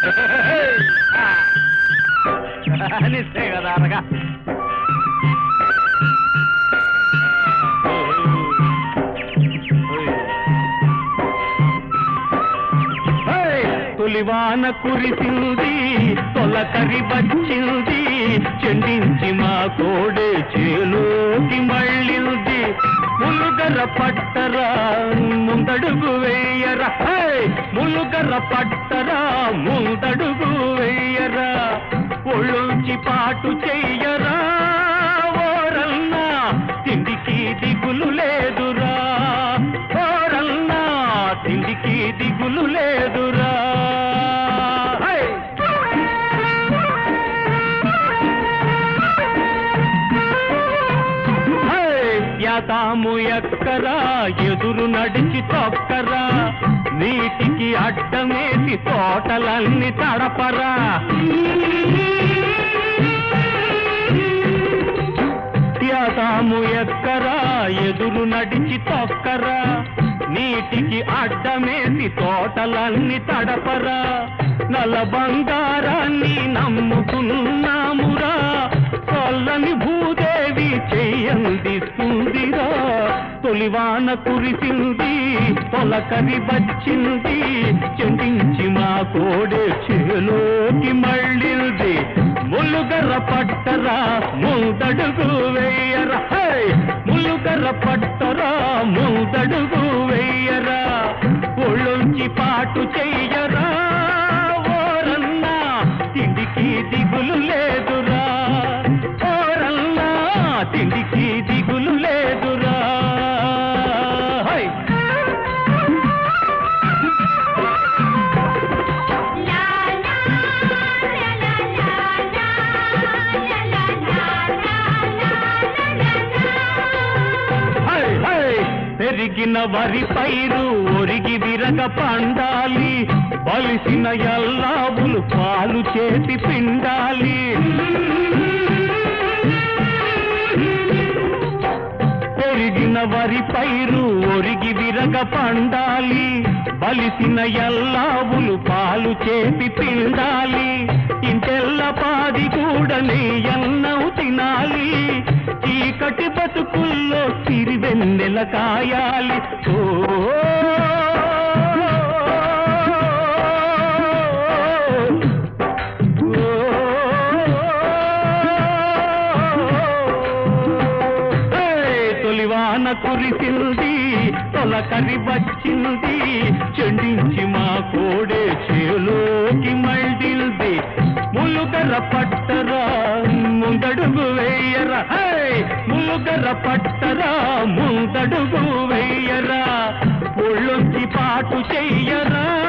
నిస్తే కదా అనగా తొలివాన కురిసింది తొలకరి వచ్చింది చెండించి మా కోడే చేలోకి మళ్ళింది ములుగర పట్టరా ముందడుగు వేయరా ములుగర పట్టరా ముందడుగు వేయరా ఒళ్ళొంచి పాటు చెయ్యరా ఓరన్నా తిండికి దిగులు లేదురా ఓరన్నా తిండికి దిగులు లేదురా యాతాము ఎక్కరా ఎదురు నడిచి తొక్కరా నీటికి అడ్డమేసి తోటలన్నీ తడపరా యాతాము ఎక్కరా ఎదురు నడిచి తొక్కరా నీటికి అడ్డమేసి తోటలన్నీ తడపరా నల్ల బంగారాన్ని నమ్ముకున్నామురా చల్లని భూదేవి చెయ్యందిస్తుందిరా తొలివాన కురిసింది తొలకరి వచ్చింది చెందించి మా కోడే చేలోకి మళ్ళింది ములుగర పట్టరా ముందడుగు వేయరా ములుగర పట్టరా ముందడుగు వేయరా ఒళ్ళొంచి పాటు చెయ్యరా ఓరన్నా తిండికి దిగులు లేదురా ఓరన్నా తిండికి దిగులు లేదురా పెరిగిన వరి పైరు ఒరిగి విరగ పండాలి బలిసిన ఎల్లావులు పాలు చేసి పిండాలి పెరిగిన వరి పైరు ఒరిగి విరగ పండాలి బలిసిన ఎల్లావులు పాలు చేసి పిండాలి ఇంటెల్ల పాది కూడా నెయ్యన్నవు తినాలి చీకటి బతుకుల్లో సిరివెన్నెల కాయాలి తొలివాన కురిసింది తొలకరి వచ్చింది చెండించి మా కోడే చేలోకి మళ్ళింది ములుగర పట్టరా ముందడుగు వేయరా ములుగర పట్టరా ముందడుగు వేయరా ఒళ్ళొంచి పాటు చెయ్యరా